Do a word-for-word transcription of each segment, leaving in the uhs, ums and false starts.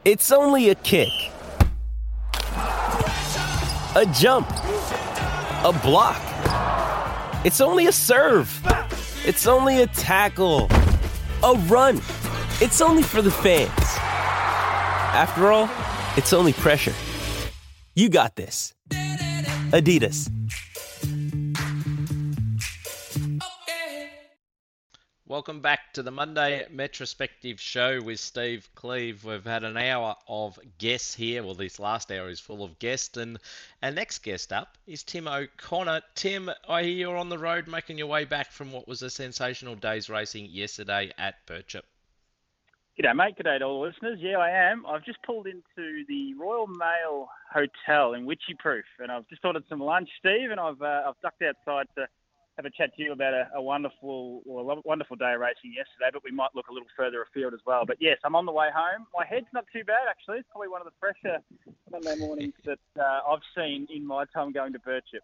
It's only a kick, a jump, a block. It's only a serve. It's only a tackle, a run. It's only for the fans. After all, it's only pressure. You got this. Adidas. Welcome back to the Monday Metrospective Show with Steve Cleve. We've had an hour of guests here. Well, this last hour is full of guests. And our next guest up is Tim O'Connor. Tim, I hear you're on the road making your way back from what was a sensational day's racing yesterday at Birchip. G'day, mate. G'day to all the listeners. Yeah, I am. I've just pulled into the Royal Mail Hotel in Wycheproof, and I've just ordered some lunch, Steve, and I've uh, I've ducked outside to have a chat to you about a, a wonderful well, a wonderful day of racing yesterday, but we might look a little further afield as well. But yes, I'm on the way home. My head's not too bad, actually. It's probably one of the fresher Monday mornings that uh, I've seen in my time going to Birchip.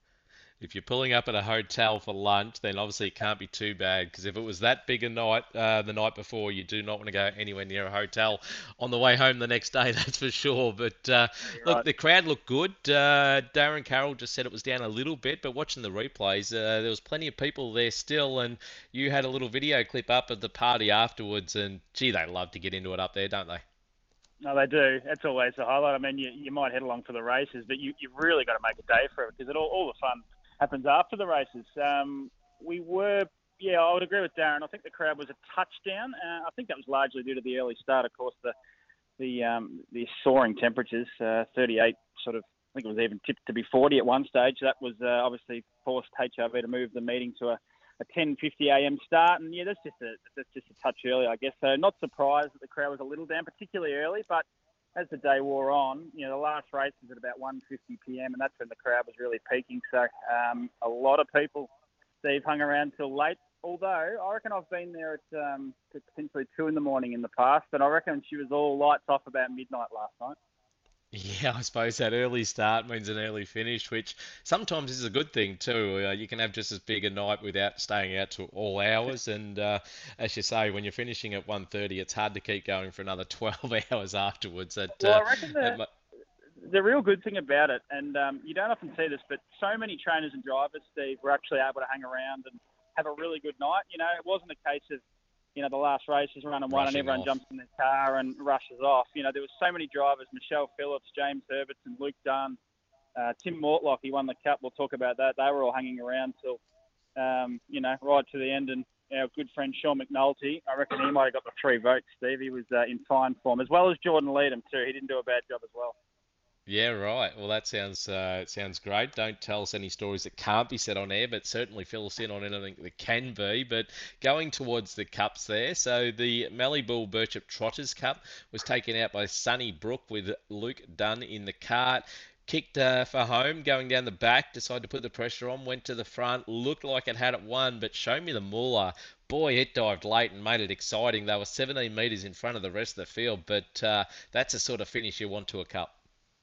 If you're pulling up at a hotel for lunch, then obviously it can't be too bad, because if it was that big a night uh, the night before, you do not want to go anywhere near a hotel on the way home the next day, that's for sure. But uh, look, Right. the crowd looked good. Uh, Darren Carroll just said it was down a little bit, but watching the replays, uh, there was plenty of people there still, and you had a little video clip up of the party afterwards, and gee, they love to get into it up there, don't they? No, they do. That's always the highlight. I mean, you, you might head along for the races, but you, you've really got to make a day for it, because it all, all the fun happens after the races. Um, we were, yeah, I would agree with Darren. I think the crowd was a touchdown. Uh, I think that was largely due to the early start. Of course, the the um, the soaring temperatures, uh, thirty-eight sort of, I think it was even tipped to be forty at one stage. That was uh, obviously forced H R V to move the meeting to a, a ten fifty a m start. And yeah, that's just a that's just a touch early, I guess. So not surprised that the crowd was a little down, particularly early, but as the day wore on, you know, the last race was at about one fifty p m, and that's when the crowd was really peaking. So um, a lot of people, Steve, hung around till late. Although I reckon I've been there at um, potentially two in the morning in the past, but I reckon she was all lights off about midnight last night. Yeah, I suppose that early start means an early finish, which sometimes is a good thing too. Uh, you can have just as big a night without staying out to all hours, and uh, as you say, when you're finishing at one thirty, it's hard to keep going for another twelve hours afterwards. That, Well, uh, I reckon that the, mu- the real good thing about it, and um, you don't often see this, but so many trainers and drivers, Steve, were actually able to hang around and have a really good night. You know, it wasn't a case of, you know, the last race is run and one and rushing everyone off. jumps in their car and rushes off. You know, there was so many drivers, Michelle Phillips, James Herbertson, Luke Dunn, uh, Tim Mortlock, he won the Cup. We'll talk about that. They were all hanging around till, um, you know, right to the end. And our good friend Sean McNulty, I reckon he might have got the three votes, Steve. He was uh, in fine form, as well as Jordan Leadham too. He didn't do a bad job as well. Yeah, right. Well, that sounds uh, it sounds great. Don't tell us any stories that can't be said on air, but certainly fill us in on anything that can be. But going towards the cups there, so the Malibu Birchip Trotters Cup was taken out by Sunny Brook with Luke Dunn in the cart. Kicked uh, for home, going down the back, decided to put the pressure on, went to the front, looked like it had it won, but show me the Moolah. Boy, it dived late and made it exciting. They were seventeen metres in front of the rest of the field, but uh, that's a sort of finish you want to a cup.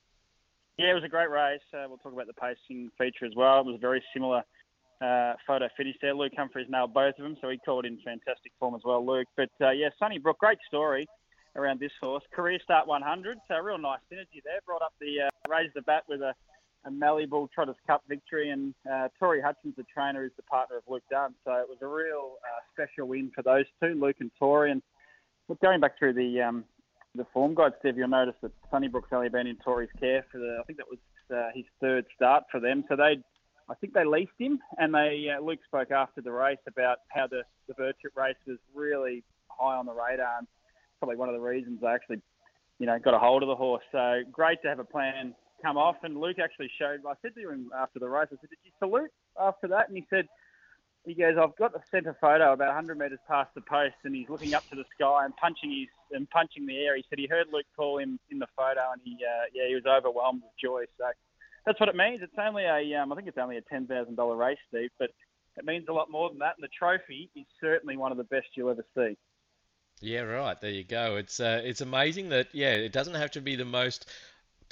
Yeah, it was a great race. Uh, we'll talk about the pacing feature as well. It was a very similar uh, photo finish there. Luke Humphries nailed both of them, so he called in fantastic form as well, Luke. But uh, yeah, Sunny Brook, great story around this horse. Career start one hundred, so a real nice synergy there. Brought up the, uh, raised the bat with a, a Malibu Trotters Cup victory, and uh, Tori Hutchins, the trainer, is the partner of Luke Dunn. So it was a real uh, special win for those two, Luke and Tori. And look, going back through the um, the form guide, Steve, you'll notice that Sunnybrook's only been in Tori's care for the, I think that was uh, his third start for them. So they, I think they leased him, and they uh, Luke spoke after the race about how the the Birchip race was really high on the radar, and probably one of the reasons they actually, you know, got a hold of the horse. So great to have a plan come off. And Luke actually showed. I said to him after the race, I said, "Did you salute after that?" And he said, He goes, I've got the centre photo about one hundred metres past the post, and he's looking up to the sky and punching his and punching the air. He said he heard Luke call him in the photo, and he uh, yeah he was overwhelmed with joy. So that's what it means. It's only a um, I think it's only a ten thousand dollar race, Steve, but it means a lot more than that. And the trophy is certainly one of the best you'll ever see. Yeah, right. There you go. It's uh, it's amazing that yeah, it doesn't have to be the most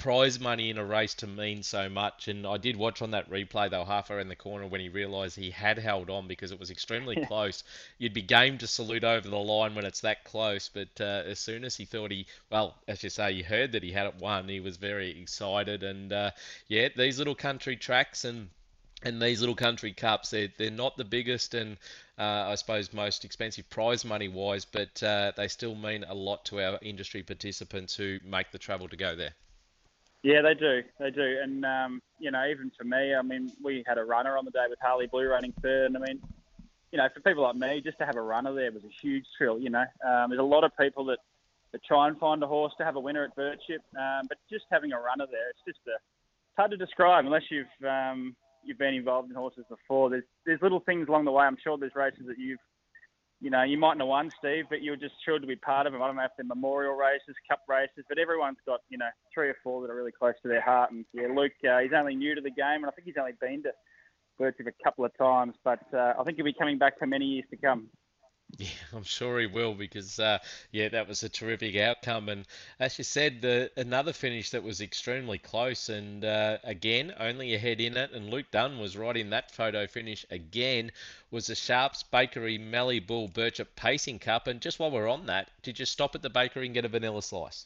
prize money in a race to mean so much. And I did watch on that replay, they were half around the corner when he realised he had held on because it was extremely close. You'd be game to salute over the line when it's that close, but uh, as soon as he thought he, well, as you say, you heard that he had it won, he was very excited. And uh, yeah, these little country tracks and and these little country cups, they're, they're not the biggest and uh, I suppose most expensive prize money wise, but uh, they still mean a lot to our industry participants who make the travel to go there. Yeah, they do. They do. And, um, you know, even for me, I mean, we had a runner on the day with Harley Blue running third. And, I mean, you know, for people like me, just to have a runner there was a huge thrill, you know. Um, there's a lot of people that, that try and find a horse to have a winner at Birchip, um, but just having a runner there, it's just a, it's hard to describe unless you've um, you've been involved in horses before. There's there's little things along the way. I'm sure there's races that you've, you know, you mightn't have won, Steve, but you're just thrilled to be part of them. I don't know if they're memorial races, cup races, but everyone's got, you know, three or four that are really close to their heart. And, yeah, Luke, uh, he's only new to the game, and I think he's only been to Birchip a couple of times, but uh, I think he'll be coming back for many years to come. Yeah, I'm sure he will because, uh, yeah, that was a terrific outcome. And as you said, the, another finish that was extremely close. And uh, again, only a head in it. And Luke Dunn was right in that photo finish again. Was the Sharps Bakery Mallee Bull Birchip Pacing Cup. And just while we're on that, did you stop at the bakery and get a vanilla slice?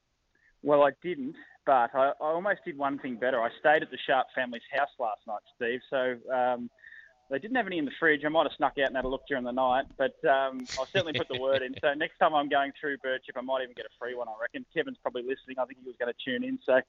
Well, I didn't, but I, I almost did one thing better. I stayed at the Sharp family's house last night, Steve. So, um, they didn't have any in the fridge. I might have snuck out and had a look during the night, but um, I'll certainly put the word in. So next time I'm going through Birchip, I might even get a free one, I reckon. Kevin's probably listening. I think he was going to tune in. So,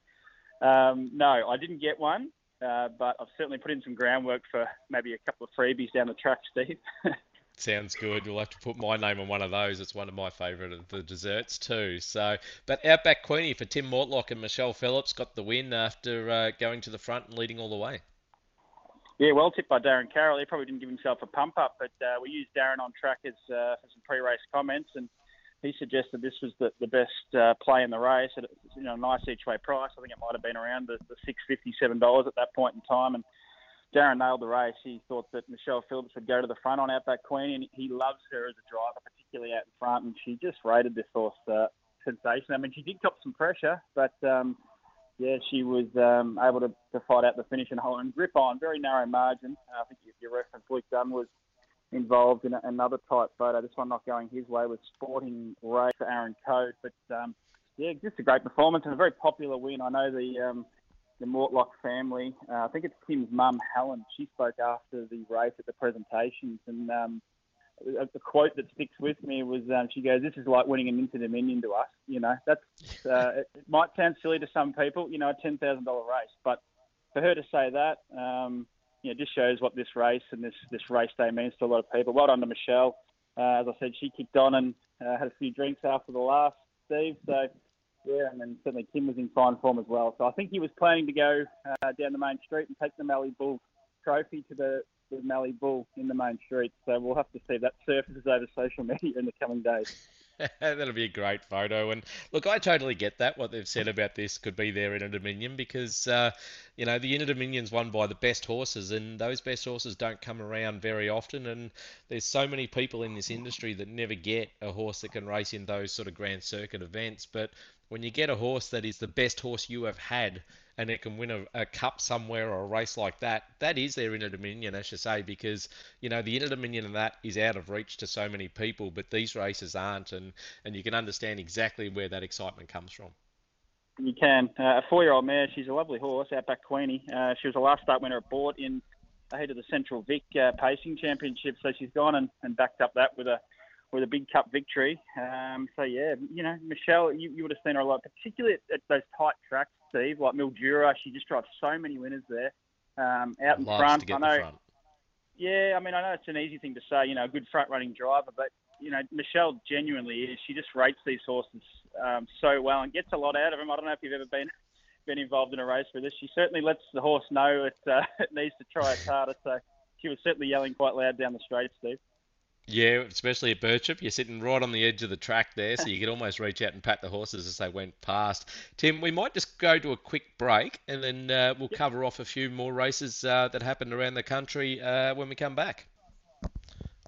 um, no, I didn't get one, uh, but I've certainly put in some groundwork for maybe a couple of freebies down the track, Steve. Sounds good. You'll have to put my name on one of those. It's one of my favourite of the desserts too. So, but Outback Queenie for Tim Mortlock and Michelle Phillips got the win after uh, going to the front and leading all the way. Yeah, well tipped by Darren Carroll. He probably didn't give himself a pump up, but uh, we used Darren on track as, uh, for some pre-race comments, and he suggested this was the, the best uh, play in the race at, you know, a nice each way price. I think it might have been around the, the six dollars fifty-seven at that point in time, and Darren nailed the race. He thought that Michelle Phillips would go to the front on Outback Queen, and he loves her as a driver, particularly out in front, and she just rated this horse uh, sensation. I mean, she did cop some pressure, but um, yeah, she was um, able to, to fight out the finish and hold and grip on. Very narrow margin. Uh, I think if you reference Luke Dunn was involved in a, another tight photo. This one not going his way with Sporting Race for Aaron Code. But um, yeah, just a great performance and a very popular win. I know the um, the Mortlock family. Uh, I think it's Tim's mum, Helen. She spoke after the race at the presentations, and um, a, a quote that sticks with me was, um, she goes, "This is like winning an Inter Dominion to us." You know, that's uh, it, it might sound silly to some people, you know, a ten thousand dollars race, but for her to say that, um, you know, just shows what this race and this this race day means to a lot of people. Well done to Michelle. Uh, as I said, she kicked on and uh, had a few drinks after the last, Steve. So. Yeah, and then certainly Kim was in fine form as well. So I think he was planning to go uh, down the main street and take the Mallee Bull trophy to the, the Mallee Bull in the main street. So we'll have to see if that surfaces over social media in the coming days. That'll be a great photo. And look, I totally get that. What they've said about this could be their Inter Dominion because, uh, you know, the Inter Dominion's won by the best horses, and those best horses don't come around very often. And there's so many people in this industry that never get a horse that can race in those sort of Grand Circuit events. But when you get a horse that is the best horse you have had and it can win a, a cup somewhere or a race like that, that is their Inter Dominion, as you say, because, you know, the Inter Dominion of that is out of reach to so many people, but these races aren't, and, and you can understand exactly where that excitement comes from. You can. Uh, a four-year-old mare, she's a lovely horse, Outback Queenie. Uh, she was the last start winner at Bort in ahead of the Central Vic uh, Pacing Championship, so she's gone and, and backed up that with a with a big cup victory. Um, so, yeah, you know, Michelle, you, you would have seen her a lot, particularly at, at those tight tracks, Steve, like Mildura. She just drives so many winners there. Um, out in Loves front, to get I know. the front. Yeah, I mean, I know it's an easy thing to say, you know, a good front-running driver, but, you know, Michelle genuinely is. She just rates these horses um, so well and gets a lot out of them. I don't know if you've ever been been involved in a race with this. She certainly lets the horse know it, uh, it needs to try its harder, so she was certainly yelling quite loud down the straight, Steve. Yeah, especially at Birchip. You're sitting right on the edge of the track there, so you could almost reach out and pat the horses as they went past. Tim, we might just go to a quick break, and then uh, we'll cover off a few more races uh, that happened around the country uh, when we come back.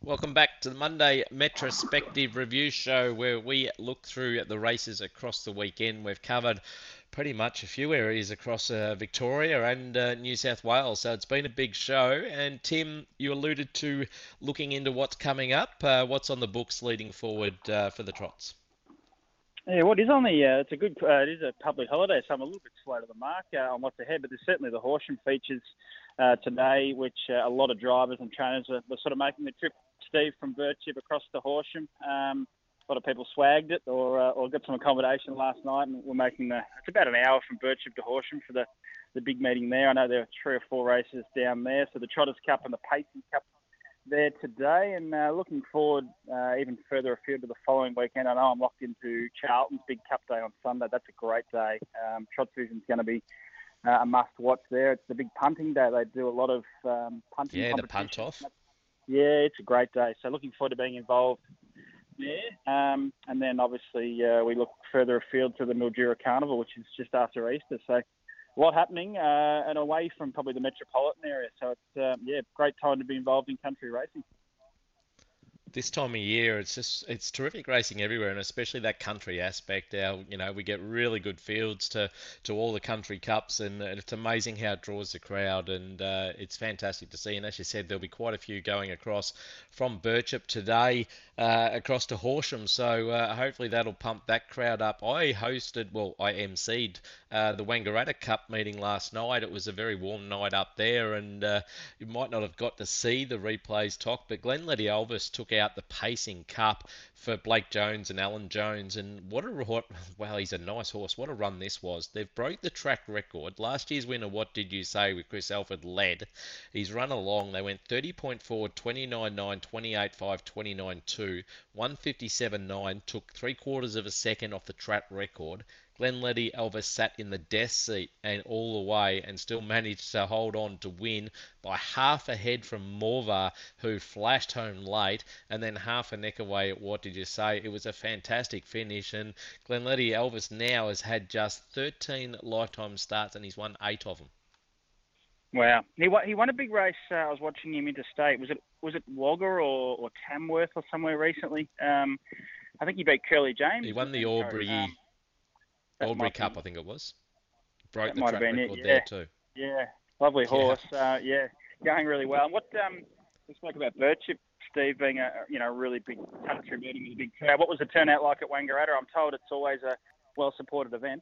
Welcome back to the Monday Metrospective Review Show, where we look through the races across the weekend. We've covered pretty much a few areas across uh, Victoria and uh, New South Wales, so it's been a big show. And Tim, you alluded to looking into what's coming up. Uh, what's on the books leading forward uh, for the trots? Yeah, what is on the? Uh, it's a good. Uh, it is a public holiday, so I'm a little bit slow to the mark uh, on what's ahead. But there's certainly the Horsham features uh, today, which uh, a lot of drivers and trainers are, are sort of making the trip. Steve from Birchip across to Horsham. Um, a lot of people swagged it or uh, or got some accommodation last night, and we're making the. It's about an hour from Birchip to Horsham for the, the big meeting there. I know there are three or four races down there, so the Trotters Cup and the Pacing Cup there today, and uh, looking forward uh, even further afield to the following weekend. I know I'm locked into Charlton's Big Cup Day on Sunday. That's a great day. Um, Trot Vision's going to be uh, a must-watch there. It's the big punting day. They do a lot of um, punting Yeah, the competitions. punt off. Yeah, it's a great day. So looking forward to being involved there. Um, and then obviously uh, we look further afield to the Mildura Carnival, which is just after Easter. So a lot happening uh, and away from probably the metropolitan area. So it's, uh, yeah, great time to be involved in country racing. This time of year, it's just it's terrific racing everywhere, and especially that country aspect. Our, you know, we get really good fields to, to all the country cups, and it's amazing how it draws the crowd, and uh, it's fantastic to see. And as you said, there'll be quite a few going across from Birchip today uh, across to Horsham, so uh, hopefully that'll pump that crowd up. I hosted, well, I emceed uh, the Wangaratta Cup meeting last night. It was a very warm night up there, and uh, you might not have got to see the replays talk, but Glenletty Elvis took out the Pacing Cup for Blake Jones and Alan Jones, and what a what, wow, he's a nice horse. What a run this was. They've broke the track record. Last year's winner, What Did You Say, with Chris Alford led. He's run along. They went thirty point four, twenty-nine nine, twenty-eight five, twenty-nine two, one fifty-seven nine, took three quarters of a second off the track record. Glenletty Elvis sat in the death seat and all the way, and still managed to hold on to win by half a head from Morvar, who flashed home late, and then half a neck away at What Did You Say. It was a fantastic finish, and Glenletty Elvis now has had just thirteen lifetime starts, and he's won eight of them. Wow, he won, he won a big race. Uh, I was watching him interstate. Was it was it Wagga or, or Tamworth or somewhere recently? Um, I think he beat Curly James. He won the Albury um, Albury Cup, I think it was. Broke that the might track have been record it, there yeah. too. Yeah, lovely Yeah. horse. Uh, yeah, going really well. And what um, we spoke about Birchip, Steve, being a you know really big country meeting with a big crowd. What was the turnout like at Wangaratta? I'm told it's always a well-supported event.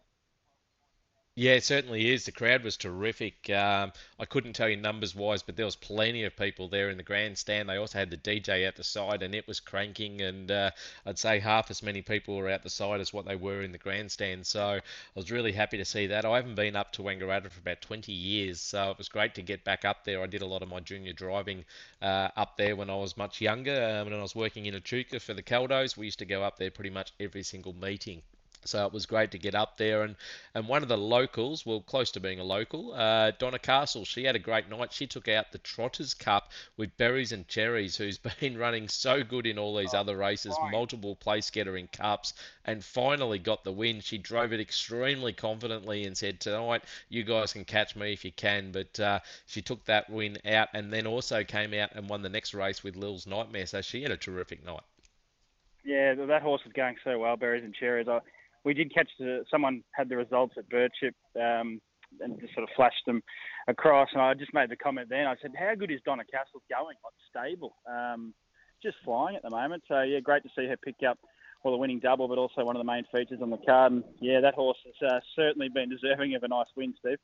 Yeah, it certainly is. The crowd was terrific. Um, I couldn't tell you numbers wise, but there was plenty of people there in the grandstand. They also had the D J out the side, and it was cranking. And uh, I'd say half as many people were out the side as what they were in the grandstand. So I was really happy to see that. I haven't been up to Wangaratta for about twenty years, so it was great to get back up there. I did a lot of my junior driving uh, up there when I was much younger. Um, when I was working in Echuca for the Caldos, we used to go up there pretty much every single meeting. So it was great to get up there, and, and one of the locals, well, close to being a local, uh, Donna Castle, she had a great night. She took out the Trotters Cup with Berries and Cherries, who's been running so good in all these Oh, other races, fine. multiple place getter in cups, and finally got the win. She drove it extremely confidently and said, tonight, you guys can catch me if you can, but uh, she took that win out, and then also came out and won the next race with Lil's Nightmare, so she had a terrific night. Yeah, that horse was going so well, Berries and Cherries. I, we did catch the, someone had the results at Birchip um, and just sort of flashed them across. And I just made the comment then. I said, how good is Donna Castle going? Like, stable. Um, just flying at the moment. So, yeah, great to see her pick up, well, the winning double, but also one of the main features on the card. And, yeah, that horse has uh, certainly been deserving of a nice win, Steve.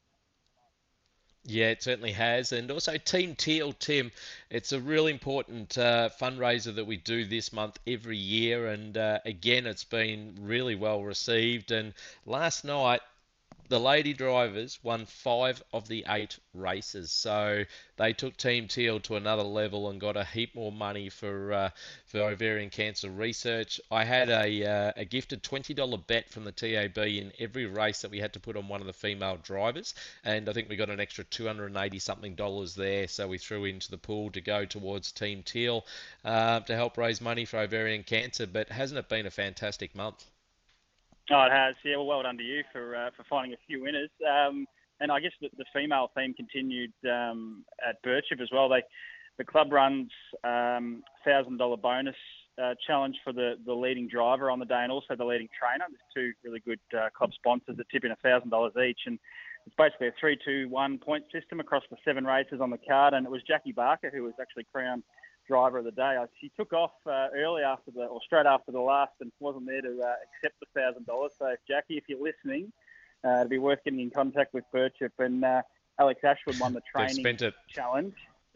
Yeah, it certainly has. And also Team Teal, Tim, it's a really important uh, fundraiser that we do this month every year. And uh, again, it's been really well received. And last night, the lady drivers won five of the eight races, so they took Team Teal to another level and got a heap more money for uh, for ovarian cancer research. I had a uh, a gifted twenty dollar bet from the T A B in every race that we had to put on one of the female drivers, and I think we got an extra two hundred eighty something dollars there, so we threw into the pool to go towards Team Teal uh, to help raise money for ovarian cancer. But hasn't it been a fantastic month? Oh, it has. Yeah, well, well done to you for uh, for finding a few winners. Um, and I guess the, the female theme continued um, at Birchip as well. They the club runs um, one thousand dollars bonus uh, challenge for the, the leading driver on the day and also the leading trainer. There's two really good uh, club sponsors that tip in one thousand dollars each. And it's basically a three two one point system across the seven races on the card. And it was Jackie Barker who was actually crowned driver of the day. She took off uh, early after the, or straight after the last, and wasn't there to uh, accept the one thousand dollars. So, Jackie, if you're listening, uh, it'd be worth getting in contact with Birchip. And uh, Alex Ashwood won the training spent it. challenge.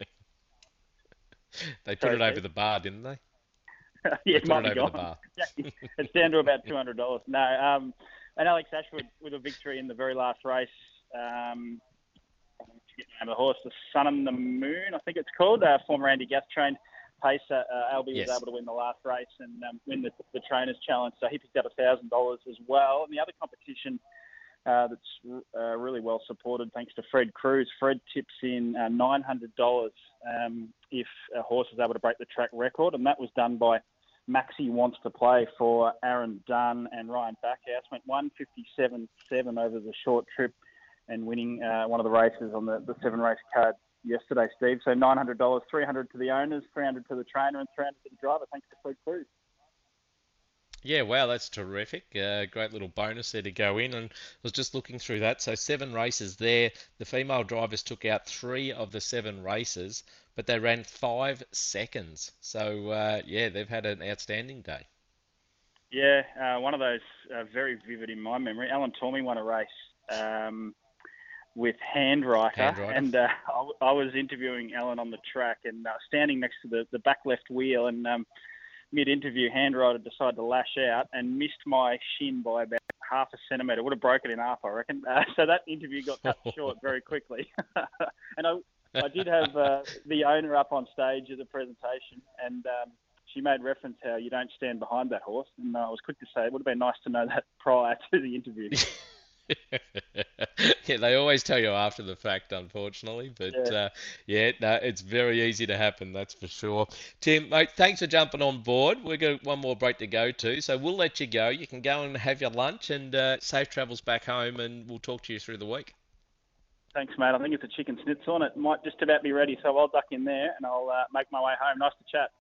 They put Sorry, it over Steve. the bar, didn't they? Yeah, they it might put it be over gone. the bar. It's down to about two hundred dollars. No, um, and Alex Ashwood with a victory in the very last race. Um, I forget the name of the horse, the Sun and the Moon, I think it's called. Uh, former Andy Gath trained pacer. Uh, Albie Yes. was able to win the last race and um, win the, the Trainers Challenge. So he picked up one thousand dollars as well. And the other competition uh, that's uh, really well supported, thanks to Fred Cruz. Fred tips in uh, nine hundred dollars um, if a horse is able to break the track record. And that was done by Maxi Wants to Play for Aaron Dunn and Ryan Backhouse. Went one fifty-seven seven over the short trip and winning uh, one of the races on the, the seven race card yesterday, Steve. So nine hundred dollars, three hundred dollars to the owners, three hundred dollars to the trainer, and three hundred dollars to the driver, thanks to Fred Cruz. Yeah, wow, that's terrific. Uh, great little bonus there to go in. And I was just looking through that. So seven races there. The female drivers took out three of the seven races, but they ran five seconds. So, uh, yeah, they've had an outstanding day. Yeah, uh, one of those uh, very vivid in my memory. Alan Tormey won a race um, with Handwriter, Handwriter. and uh, I, I was interviewing Alan on the track and uh, standing next to the, the back left wheel, and um, mid-interview, Handwriter decided to lash out and missed my shin by about half a centimetre. Would have broken it in half, I reckon. Uh, so that interview got cut short very quickly. And I, I did have uh, the owner up on stage at the presentation, and um, she made reference how you don't stand behind that horse. And uh, I was quick to say it would have been nice to know that prior to the interview. Yeah, they always tell you after the fact, unfortunately. But Yeah. uh, yeah, no, it's very easy to happen, that's for sure. Tim, mate, thanks for jumping on board. We've got one more break to go to, so we'll let you go. You can go and have your lunch, and uh, safe travels back home, and we'll talk to you through the week. Thanks, mate. I think it's a chicken schnitzel, and it might just about be ready, so I'll duck in there and I'll uh, make my way home. Nice to chat.